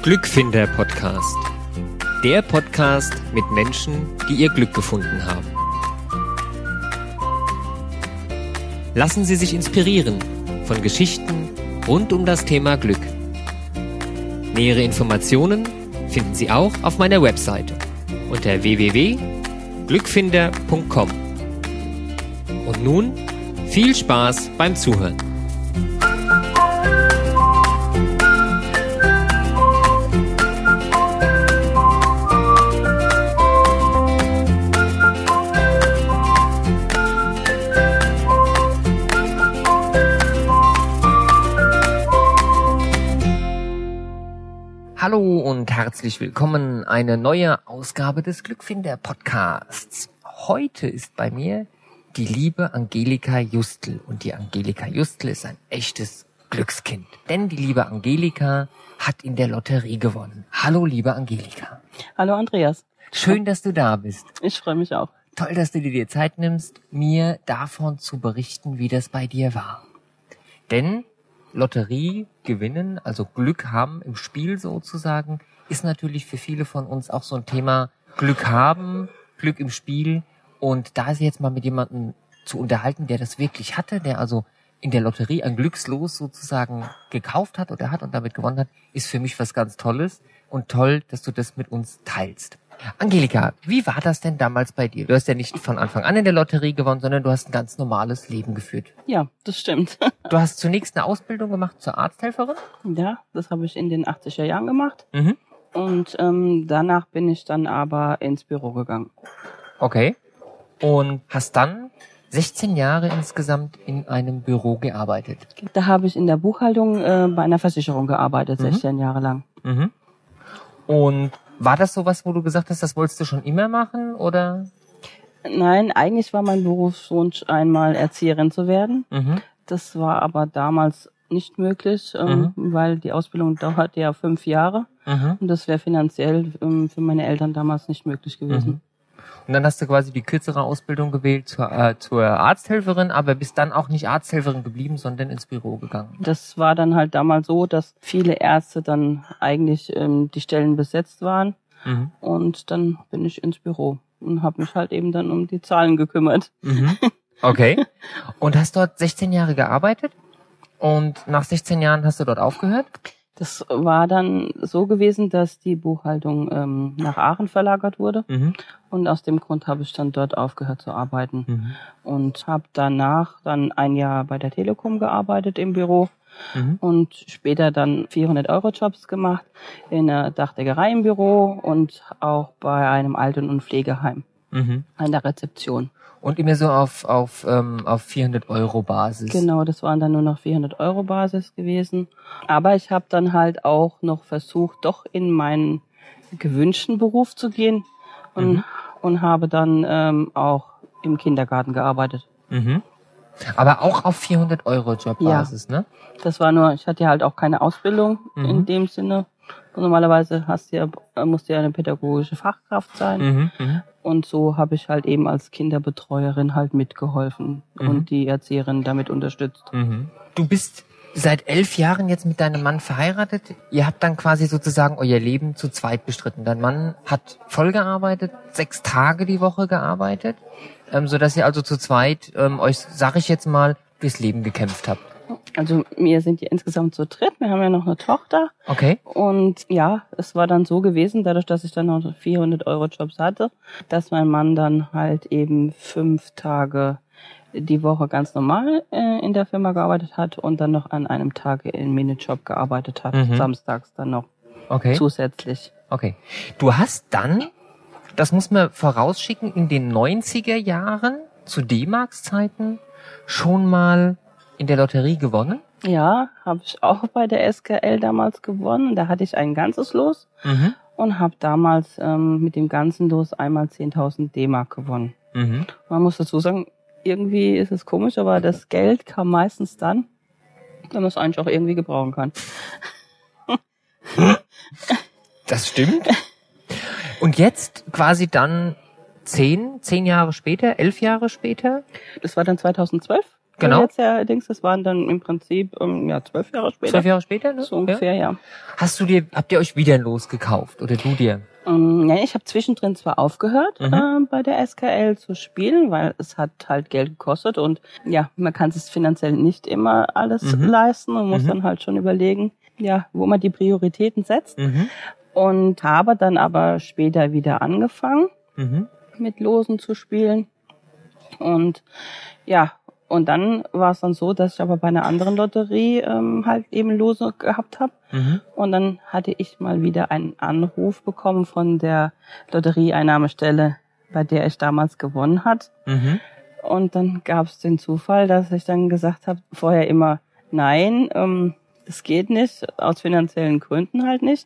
Glückfinder Podcast. Der Podcast mit Menschen, die ihr Glück gefunden haben. Lassen Sie sich inspirieren von Geschichten rund um das Thema Glück. Nähere Informationen finden Sie auch auf meiner Webseite unter www.glückfinder.com. Und nun viel Spaß beim Zuhören. Hallo und herzlich willkommen, eine neue Ausgabe des Glückfinder Podcasts. Heute ist bei mir die liebe Angelika Justl. Und die Angelika Justl ist ein echtes Glückskind. Denn die liebe Angelika hat in der Lotterie gewonnen. Hallo, liebe Angelika. Hallo, Andreas. Schön, dass du da bist. Ich freue mich auch. Toll, dass du dir Zeit nimmst, mir davon zu berichten, wie das bei dir war. Denn Lotterie gewinnen, also Glück haben im Spiel sozusagen, ist natürlich für viele von uns auch so ein Thema Glück haben, Glück im Spiel. Und da ist jetzt mal mit jemandem zu unterhalten, der das wirklich hatte, der also in der Lotterie ein Glückslos sozusagen gekauft hat oder hat und damit gewonnen hat, ist für mich was ganz Tolles und toll, dass du das mit uns teilst. Angelika, wie war das denn damals bei dir? Du hast ja nicht von Anfang an in der Lotterie gewonnen, sondern du hast ein ganz normales Leben geführt. Ja, das stimmt. Du hast zunächst eine Ausbildung gemacht zur Arzthelferin? Ja, das habe ich in den 80er Jahren gemacht. Mhm. Und danach bin ich dann aber ins Büro gegangen. Okay. Und hast dann 16 Jahre insgesamt in einem Büro gearbeitet? Da habe ich in der Buchhaltung bei einer Versicherung gearbeitet, 16 Jahre lang. Mhm. Und war das sowas, wo du gesagt hast, das wolltest du schon immer machen, oder? Nein, eigentlich war mein Berufswunsch, einmal Erzieherin zu werden. Mhm. Das war aber damals nicht möglich, weil die Ausbildung dauert ja 5 Jahre. Mhm. Und das wäre finanziell für meine Eltern damals nicht möglich gewesen. Mhm. Und dann hast du quasi die kürzere Ausbildung gewählt zur Arzthelferin, aber bist dann auch nicht Arzthelferin geblieben, sondern ins Büro gegangen. Das war dann halt damals so, dass viele Ärzte dann eigentlich die Stellen besetzt waren. Mhm. Und dann bin ich ins Büro und habe mich halt eben dann um die Zahlen gekümmert. Mhm. Okay. Und hast dort 16 Jahre gearbeitet? Und nach 16 Jahren hast du dort aufgehört? Das war dann so gewesen, dass die Buchhaltung nach Aachen verlagert wurde. Mhm. Und aus dem Grund habe ich dann dort aufgehört zu arbeiten. Mhm. Und habe danach dann ein Jahr bei der Telekom gearbeitet im Büro. Mhm. Und später dann 400-Euro-Jobs gemacht in der Dachdeckerei im Büro und auch bei einem Alten- und Pflegeheim an der Rezeption. Und immer so auf 400-Euro-Basis. Genau, das waren dann nur noch 400-Euro-Basis gewesen. Aber ich habe dann halt auch noch versucht, doch in meinen gewünschten Beruf zu gehen und habe dann auch im Kindergarten gearbeitet. Mhm. Aber auch auf 400-Euro-Jobbasis, Ja. Ne? Das war nur, ich hatte ja halt auch keine Ausbildung in dem Sinne. Und normalerweise musst du ja eine pädagogische Fachkraft sein. Und so habe ich halt eben als Kinderbetreuerin halt mitgeholfen und die Erzieherin damit unterstützt. Du bist seit 11 Jahren jetzt mit deinem Mann verheiratet. Ihr habt dann quasi sozusagen euer Leben zu zweit bestritten. Dein Mann hat voll gearbeitet, 6 Tage die Woche gearbeitet, sodass ihr also zu zweit euch, sag ich jetzt mal, fürs Leben gekämpft habt. Also wir sind ja insgesamt zu dritt. Wir haben ja noch eine Tochter. Okay. Und ja, es war dann so gewesen, dadurch, dass ich dann noch 400-Euro-Jobs hatte, dass mein Mann dann halt eben 5 Tage die Woche ganz normal in der Firma gearbeitet hat und dann noch an einem Tag im Minijob gearbeitet hat, samstags dann noch zusätzlich. Okay. Du hast dann, das muss man vorausschicken, in den 90er Jahren zu D-Marks-Zeiten schon mal in der Lotterie gewonnen? Ja, habe ich auch bei der SKL damals gewonnen. Da hatte ich ein ganzes Los und habe damals mit dem ganzen Los einmal 10.000 D-Mark gewonnen. Man muss dazu sagen, irgendwie ist es komisch, aber das Geld kam meistens dann, wenn man es eigentlich auch irgendwie gebrauchen kann. Das stimmt. Und jetzt quasi dann 10 Jahre später, 11 Jahre später? Das war dann 2012. Genau. Jetzt allerdings, das waren dann im Prinzip 12 Jahre später. 12 Jahre später, ne? So ungefähr, ja. Habt ihr euch wieder ein Los gekauft oder du dir? Ja, ich habe zwischendrin zwar aufgehört, bei der SKL zu spielen, weil es hat halt Geld gekostet und ja, man kann es finanziell nicht immer alles leisten und muss dann halt schon überlegen, ja, wo man die Prioritäten setzt. Und habe dann aber später wieder angefangen, mit Losen zu spielen. Und ja, und dann war es dann so, dass ich aber bei einer anderen Lotterie halt eben Lose gehabt habe. Und dann hatte ich mal wieder einen Anruf bekommen von der Lotterieeinnahmestelle, bei der ich damals gewonnen hat. Und dann gab es den Zufall, dass ich dann gesagt habe, vorher immer, nein, das geht nicht, aus finanziellen Gründen halt nicht.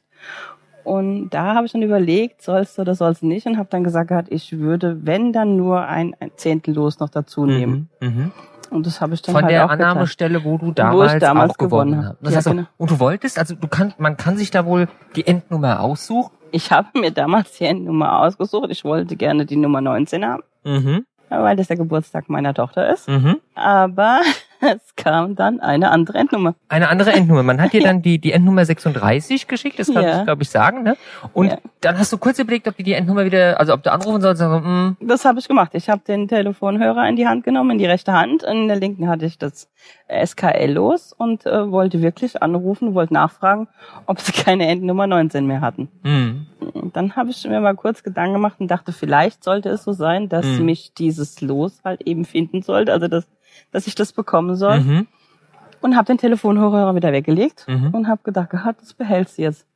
Und da habe ich dann überlegt, sollst du oder sollst du nicht, und habe dann gesagt, ich würde, wenn dann nur ein Zehntel Los noch dazu nehmen. Und das habe ich dann von halt der auch Annahmestelle, wo du damals auch gewonnen hast. Das heißt, genau. Und du wolltest, also man kann sich da wohl die Endnummer aussuchen? Ich habe mir damals die Endnummer ausgesucht. Ich wollte gerne die Nummer 19 haben, weil das der Geburtstag meiner Tochter ist. Aber es kam dann eine andere Endnummer. Eine andere Endnummer. Man hat dir dann die Endnummer 36 geschickt, das kann ich, glaube ich, sagen, ne? Und dann hast du kurz überlegt, ob du die Endnummer wieder, also ob du anrufen sollst. Also, Das habe ich gemacht. Ich habe den Telefonhörer in die Hand genommen, in die rechte Hand. In der linken hatte ich das SKL los und wollte wirklich anrufen, wollte nachfragen, ob sie keine Endnummer 19 mehr hatten. Und dann habe ich mir mal kurz Gedanken gemacht und dachte, vielleicht sollte es so sein, dass mich dieses Los halt eben finden sollte, also dass ich das bekommen soll. Und habe den Telefonhörer wieder weggelegt und habe gedacht, das behältst du jetzt.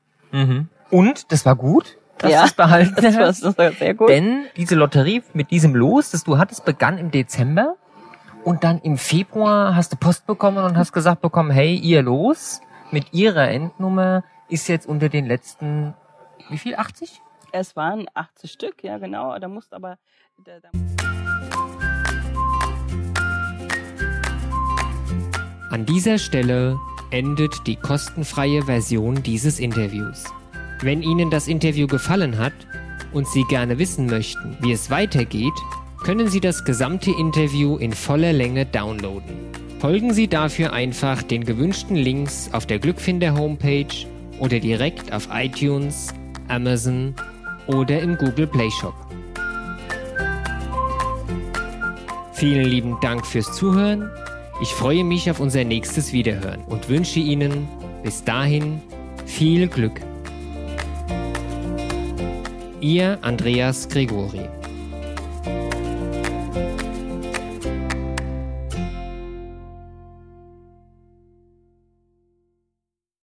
Und das war gut, dass du es behalten hast. Das war sehr gut. Denn diese Lotterie mit diesem Los, das du hattest, begann im Dezember. Und dann im Februar hast du Post bekommen und hast gesagt bekommen, hey, ihr Los mit ihrer Endnummer ist jetzt unter den letzten, wie viel, 80? Es waren 80 Stück, ja genau. Da musst aber... An dieser Stelle endet die kostenfreie Version dieses Interviews. Wenn Ihnen das Interview gefallen hat und Sie gerne wissen möchten, wie es weitergeht, können Sie das gesamte Interview in voller Länge downloaden. Folgen Sie dafür einfach den gewünschten Links auf der Glückfinder Homepage oder direkt auf iTunes, Amazon oder im Google Play Shop. Vielen lieben Dank fürs Zuhören. Ich freue mich auf unser nächstes Wiederhören und wünsche Ihnen bis dahin viel Glück. Ihr Andreas Gregori.